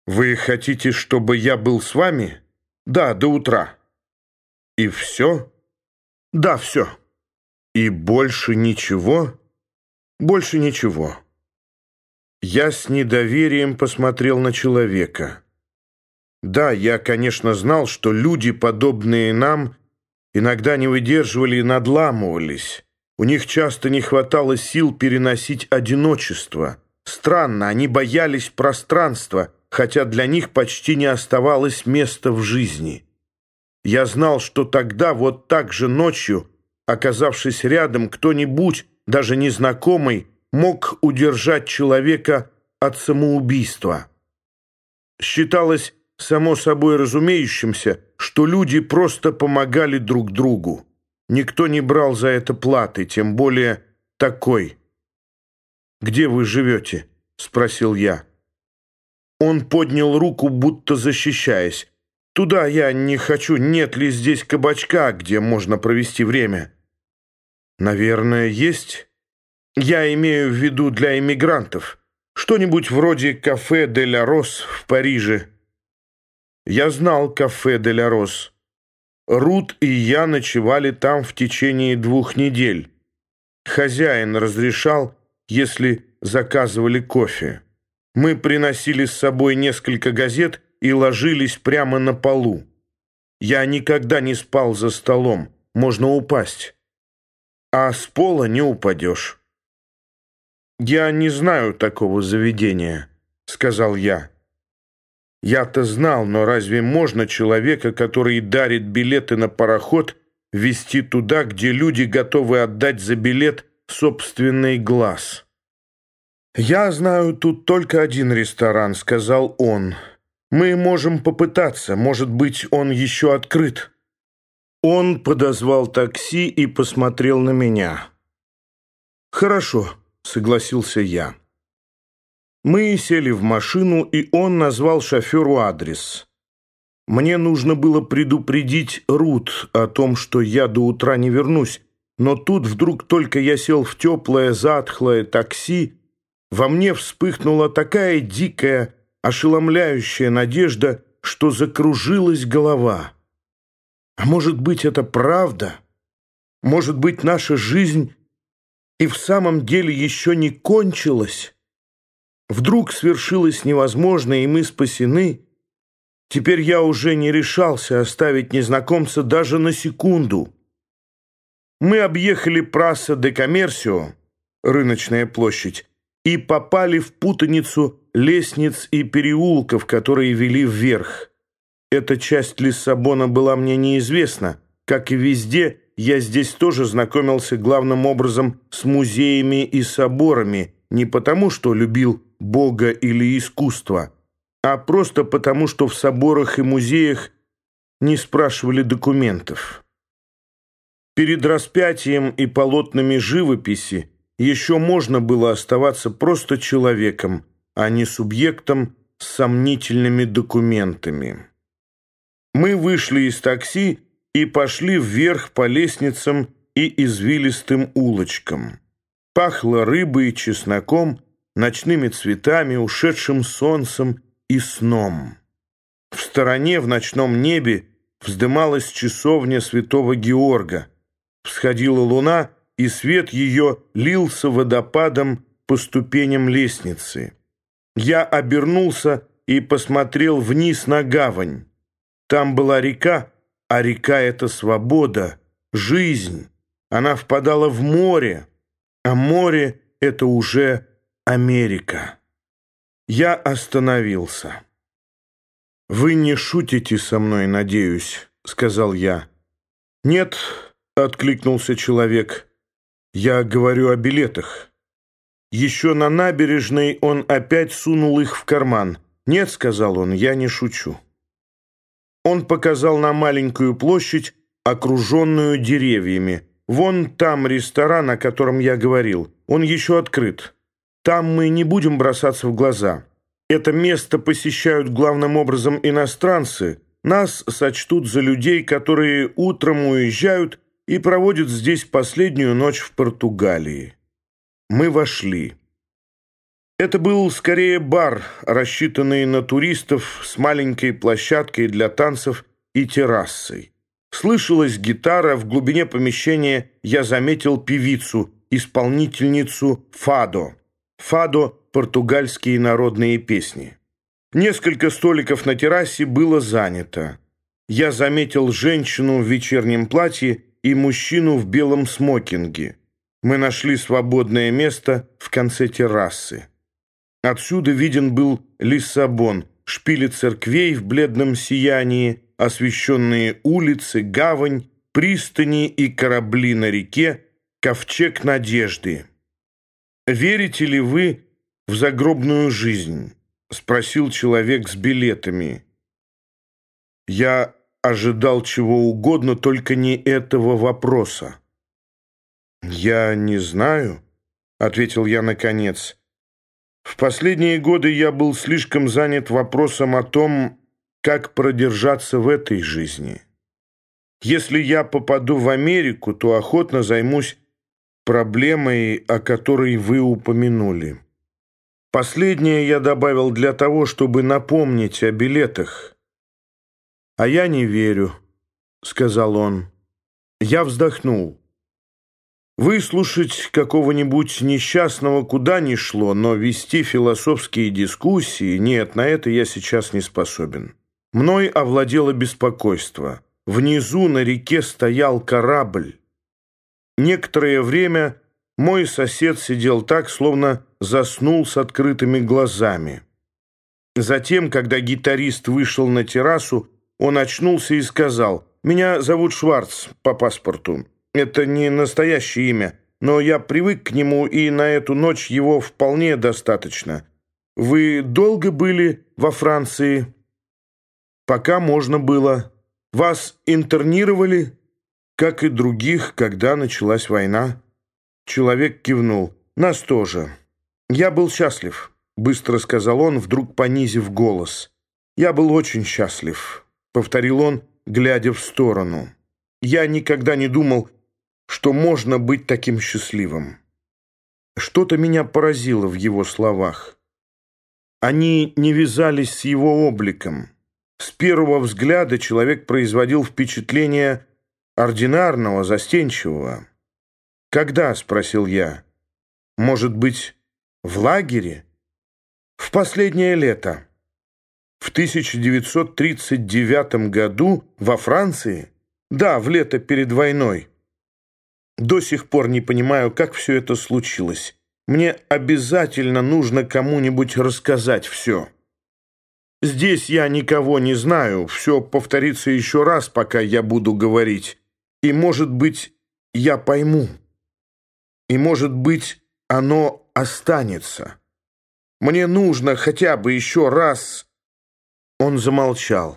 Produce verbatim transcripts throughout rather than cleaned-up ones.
Вы хотите, чтобы я был с вами? Да, до утра. И все? Да, все. И больше ничего? Больше ничего. Я с недоверием посмотрел на человека. Да, я, конечно, знал, что люди, подобные нам, иногда не выдерживали и надламывались. У них часто не хватало сил переносить одиночество. Странно, они боялись пространства, хотя для них почти не оставалось места в жизни. Я знал, что тогда, вот так же ночью, оказавшись рядом, кто-нибудь, даже незнакомый, мог удержать человека от самоубийства. Считалось само собой разумеющимся, что люди просто помогали друг другу. Никто не брал за это платы, тем более такой. «Где вы живете?» — спросил я. Он поднял руку, будто защищаясь. «Туда я не хочу. Нет ли здесь кабачка, где можно провести время?» «Наверное, есть. Я имею в виду для эмигрантов. Что-нибудь вроде кафе «Де ля Рос» в Париже». Я знал кафе «Де ля Рос». Рут и я ночевали там в течение двух недель. Хозяин разрешал, если заказывали кофе. Мы приносили с собой несколько газет и ложились прямо на полу. Я никогда не спал за столом, можно упасть. А с пола не упадешь. «Я не знаю такого заведения», — сказал я. Я-то знал, но разве можно человека, который дарит билеты на пароход, везти туда, где люди готовы отдать за билет собственный глаз? «Я знаю тут только один ресторан», — сказал он. «Мы можем попытаться, может быть, он еще открыт». Он подозвал такси и посмотрел на меня. «Хорошо», — согласился я. Мы сели в машину, и он назвал шоферу адрес. Мне нужно было предупредить Рут о том, что я до утра не вернусь, но тут вдруг только я сел в теплое, затхлое такси, во мне вспыхнула такая дикая, ошеломляющая надежда, что закружилась голова. А может быть, это правда? Может быть, наша жизнь и в самом деле еще не кончилась? Вдруг свершилось невозможное, и мы спасены? Теперь я уже не решался оставить незнакомца даже на секунду. Мы объехали Праца де Коммерсио, рыночная площадь, и попали в путаницу лестниц и переулков, которые вели вверх. Эта часть Лиссабона была мне неизвестна. Как и везде, я здесь тоже знакомился главным образом с музеями и соборами, не потому, что любил Бога или искусство, а просто потому, что в соборах и музеях не спрашивали документов. Перед распятием и полотнами живописи еще можно было оставаться просто человеком, а не субъектом с сомнительными документами. Мы вышли из такси и пошли вверх по лестницам и извилистым улочкам. Пахло рыбой и чесноком, ночными цветами, ушедшим солнцем и сном. В стороне, в ночном небе, вздымалась часовня святого Георга. Всходила луна, и свет ее лился водопадом по ступеням лестницы. Я обернулся и посмотрел вниз на гавань. Там была река, а река — это свобода, жизнь. Она впадала в море, а море — это уже Америка. Я остановился. «Вы не шутите со мной, надеюсь», — сказал я. «Нет», — откликнулся человек, — «я говорю о билетах». Еще на набережной он опять сунул их в карман. «Нет», — сказал он, — «я не шучу». Он показал на маленькую площадь, окруженную деревьями. «Вон там ресторан, о котором я говорил. Он еще открыт. Там мы не будем бросаться в глаза. Это место посещают главным образом иностранцы. Нас сочтут за людей, которые утром уезжают и проводят здесь последнюю ночь в Португалии». Мы вошли. Это был скорее бар, рассчитанный на туристов с маленькой площадкой для танцев и террасой. Слышалась гитара, в глубине помещения я заметил певицу, исполнительницу фадо. Фадо – португальские народные песни. Несколько столиков на террасе было занято. Я заметил женщину в вечернем платье и мужчину в белом смокинге. Мы нашли свободное место в конце террасы. Отсюда виден был Лиссабон, шпили церквей в бледном сиянии, освещенные улицы, гавань, пристани и корабли на реке, ковчег надежды. «Верите ли вы в загробную жизнь?» — спросил человек с билетами. Я ожидал чего угодно, только не этого вопроса. «Я не знаю», — ответил я наконец. «В последние годы я был слишком занят вопросом о том, как продержаться в этой жизни. Если я попаду в Америку, то охотно займусь проблемой, о которой вы упомянули. Последнее я добавил для того, чтобы напомнить о билетах». «А я не верю», — сказал он. Я вздохнул. Выслушать какого-нибудь несчастного куда ни шло, но вести философские дискуссии — нет, на это я сейчас не способен. Мной овладело беспокойство. Внизу на реке стоял корабль. Некоторое время мой сосед сидел так, словно заснул с открытыми глазами. Затем, когда гитарист вышел на террасу, он очнулся и сказал: «Меня зовут Шварц по паспорту. Это не настоящее имя, но я привык к нему, и на эту ночь его вполне достаточно. Вы долго были во Франции?» «Пока можно было. Вас интернировали?» «Как и других, когда началась война». Человек кивнул. «Нас тоже. Я был счастлив», — быстро сказал он, вдруг понизив голос. «Я был очень счастлив», — повторил он, глядя в сторону. «Я никогда не думал, что можно быть таким счастливым». Что-то меня поразило в его словах. Они не вязались с его обликом. С первого взгляда человек производил впечатление ординарного, застенчивого. «Когда?» — спросил я. «Может быть, в лагере?» «В последнее лето. В тысяча девятьсот тридцать девятом году во Франции? Да, в лето перед войной. До сих пор не понимаю, как все это случилось. Мне обязательно нужно кому-нибудь рассказать все. Здесь я никого не знаю, все повторится еще раз, пока я буду говорить. И, может быть, я пойму. И, может быть, оно останется. Мне нужно хотя бы еще раз...» Он замолчал.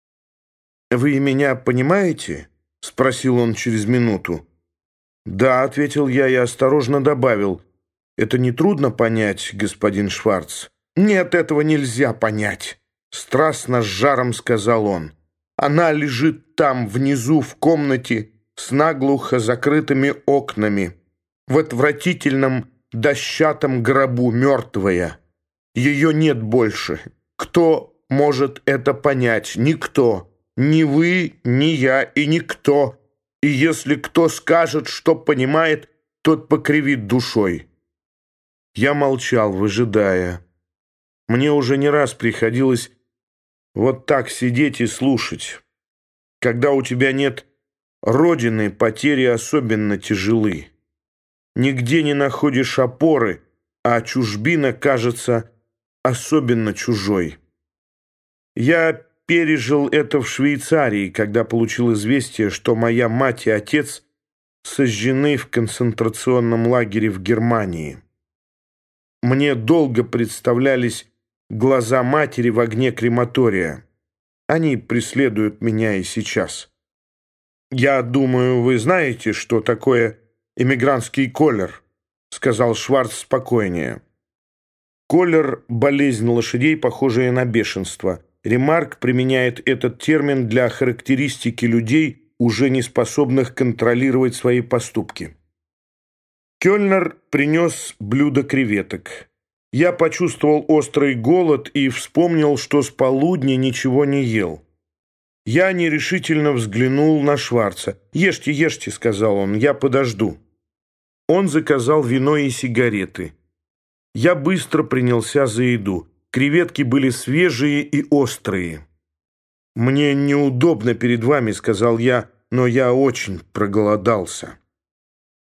«Вы меня понимаете?» — спросил он через минуту. «Да», — ответил я и осторожно добавил. «Это нетрудно понять, господин Шварц?» «Нет, этого нельзя понять», — страстно с жаром сказал он. «Она лежит там, внизу, в комнате, с наглухо закрытыми окнами, в отвратительном дощатом гробу, мертвая. Ее нет больше. Кто может это понять? Никто. Ни вы, ни я и никто. И если кто скажет, что понимает, тот покривит душой». Я молчал, выжидая. Мне уже не раз приходилось вот так сидеть и слушать. Когда у тебя нет родины, потери особенно тяжелы. Нигде не находишь опоры, а чужбина кажется особенно чужой. Я пережил это в Швейцарии, когда получил известие, что моя мать и отец сожжены в концентрационном лагере в Германии. Мне долго представлялись глаза матери в огне крематория. Они преследуют меня и сейчас. «Я думаю, вы знаете, что такое эмигрантский колер», — сказал Шварц спокойнее. Колер — болезнь лошадей, похожая на бешенство. Ремарк применяет этот термин для характеристики людей, уже не способных контролировать свои поступки. Кёльнер принес блюдо креветок. Я почувствовал острый голод и вспомнил, что с полудня ничего не ел. Я нерешительно взглянул на Шварца. «Ешьте, ешьте», — сказал он, — «я подожду». Он заказал вино и сигареты. Я быстро принялся за еду. Креветки были свежие и острые. «Мне неудобно перед вами», — сказал я, — «но я очень проголодался».